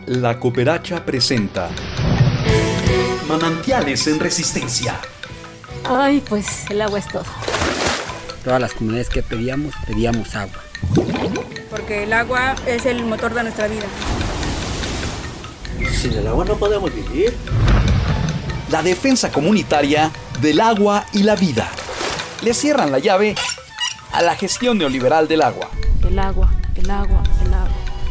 La Cooperacha presenta Manantiales en Resistencia. Ay, pues el agua es todo. Todas las comunidades que pedíamos agua. Porque el agua es el motor de nuestra vida. Sin el agua no podemos vivir. La defensa comunitaria del agua y la vida. Le cierran la llave a la gestión neoliberal del agua. El agua, el agua, el agua.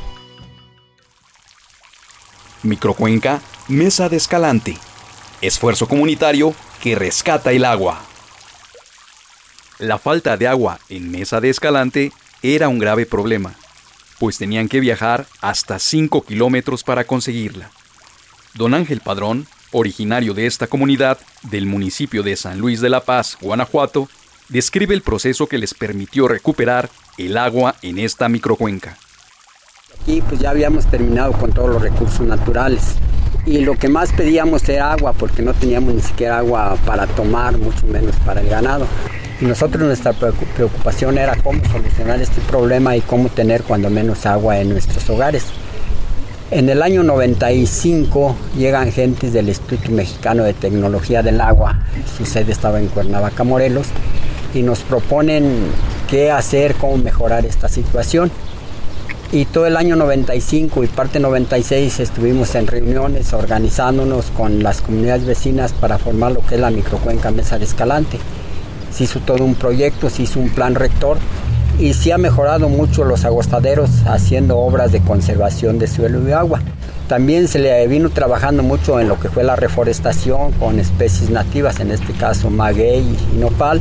Microcuenca, Mesa de Escalante. Esfuerzo comunitario que rescata el agua. La falta de agua en Mesa de Escalante era un grave problema, pues tenían que viajar hasta 5 kilómetros para conseguirla. Don Ángel Padrón, originario de esta comunidad del municipio de San Luis de la Paz, Guanajuato, describe el proceso que les permitió recuperar el agua en esta microcuenca. Aquí pues ya habíamos terminado con todos los recursos naturales y lo que más pedíamos era agua porque no teníamos ni siquiera agua para tomar, mucho menos para el ganado. Y nosotros nuestra preocupación era cómo solucionar este problema y cómo tener cuando menos agua en nuestros hogares. En el año 95 llegan gentes del Instituto Mexicano de Tecnología del Agua, su sede estaba en Cuernavaca, Morelos, y nos proponen qué hacer, cómo mejorar esta situación. Y todo el año 95 y parte 96 estuvimos en reuniones organizándonos con las comunidades vecinas para formar lo que es la microcuenca Mesa de Escalante. Se hizo todo un proyecto, se hizo un plan rector y se ha mejorado mucho los agostaderos haciendo obras de conservación de suelo y agua. También se le vino trabajando mucho en lo que fue la reforestación con especies nativas, en este caso maguey y nopal.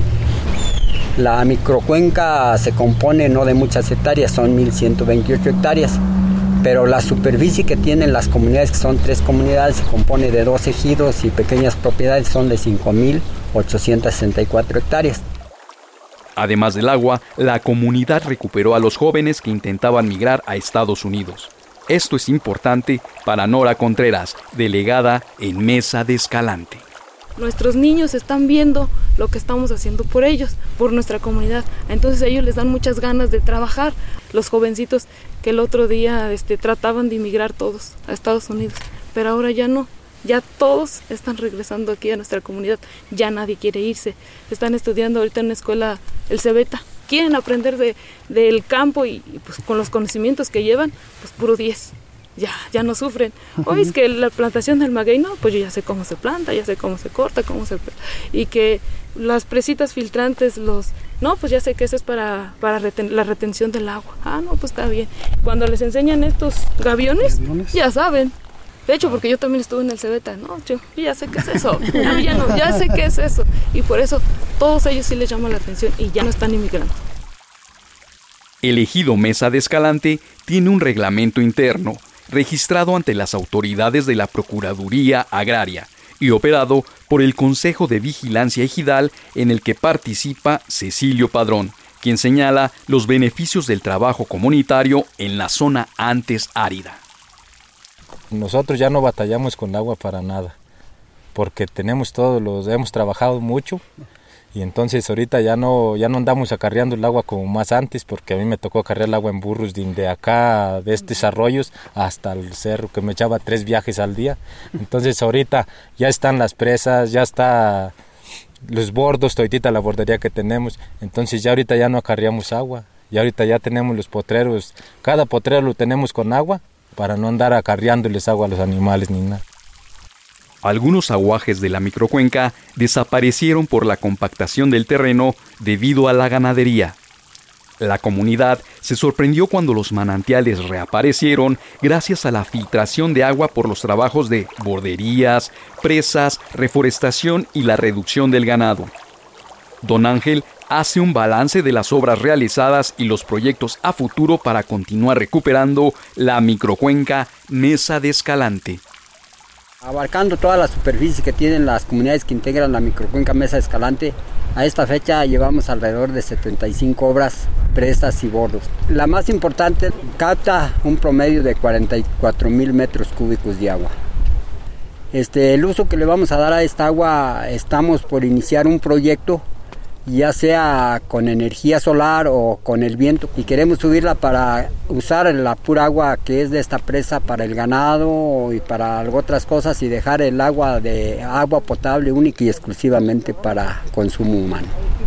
La microcuenca se compone no de muchas hectáreas, son 1.128 hectáreas, pero la superficie que tienen las comunidades, que son 3 comunidades, se compone de 2 ejidos y pequeñas propiedades, son de 5.864 hectáreas. Además del agua, la comunidad recuperó a los jóvenes que intentaban migrar a Estados Unidos. Esto es importante para Nora Contreras, delegada en Mesa de Escalante. Nuestros niños están viendo lo que estamos haciendo por ellos, por nuestra comunidad. Entonces a ellos les dan muchas ganas de trabajar. Los jovencitos que el otro día trataban de emigrar todos a Estados Unidos, pero ahora ya no. Ya todos están regresando aquí a nuestra comunidad, ya nadie quiere irse. Están estudiando ahorita en la escuela el Cebeta. Quieren aprender del campo y pues con los conocimientos que llevan, pues puro 10. Ya no sufren. Oye, es que la plantación del maguey, no, pues yo ya sé cómo se planta, ya sé cómo se corta, y que las presitas filtrantes, no, pues ya sé que eso es para la retención del agua. Ah, no, pues está bien. Cuando les enseñan estos gaviones, ya saben. De hecho, porque yo también estuve en el Cebeta, no, yo ya sé qué es eso. No, ya sé qué es eso. Y por eso todos ellos sí les llama la atención y ya no están inmigrando. El ejido Mesa de Escalante tiene un reglamento interno registrado ante las autoridades de la Procuraduría Agraria y operado por el Consejo de Vigilancia Ejidal, en el que participa Cecilio Padrón, quien señala los beneficios del trabajo comunitario en la zona antes árida. Nosotros ya no batallamos con agua para nada, porque hemos trabajado mucho. Y entonces ahorita ya no andamos acarreando el agua como más antes, porque a mí me tocó acarrear el agua en burros de acá, de estos arroyos, hasta el cerro, que me echaba 3 viajes al día. Entonces ahorita ya están las presas, ya está los bordos, toditita la bordería que tenemos. Entonces ya ahorita ya no acarreamos agua, y ahorita ya tenemos los potreros, cada potrero lo tenemos con agua, para no andar acarreándoles agua a los animales ni nada. Algunos aguajes de la microcuenca desaparecieron por la compactación del terreno debido a la ganadería. La comunidad se sorprendió cuando los manantiales reaparecieron gracias a la filtración de agua por los trabajos de borderías, presas, reforestación y la reducción del ganado. Don Ángel hace un balance de las obras realizadas y los proyectos a futuro para continuar recuperando la microcuenca Mesa de Escalante. Abarcando toda la superficie que tienen las comunidades que integran la microcuenca Mesa de Escalante, a esta fecha llevamos alrededor de 75 obras, presas y bordos. La más importante capta un promedio de 44,000 metros cúbicos de agua. El uso que le vamos a dar a esta agua, estamos por iniciar un proyecto ya sea con energía solar o con el viento, y queremos subirla para usar la pura agua que es de esta presa para el ganado y para otras cosas, y dejar el agua potable única y exclusivamente para consumo humano.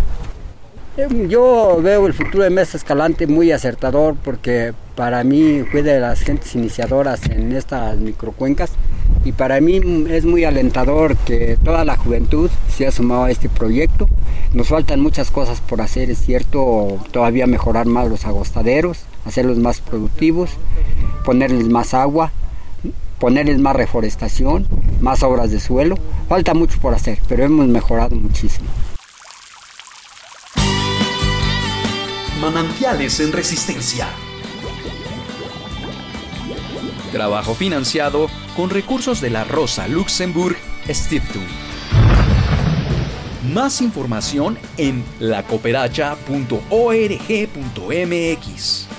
Yo veo el futuro de Mesa Escalante muy acertador, porque para mí fue de las gentes iniciadoras en estas microcuencas, y para mí es muy alentador que toda la juventud se ha sumado a este proyecto. Nos faltan muchas cosas por hacer, es cierto, todavía mejorar más los agostaderos, hacerlos más productivos, ponerles más agua, ponerles más reforestación, más obras de suelo. Falta mucho por hacer, pero hemos mejorado muchísimo. Manantiales en Resistencia. Trabajo financiado con recursos de la Rosa Luxemburg Stiftung. Más información en lacooperacha.org.mx.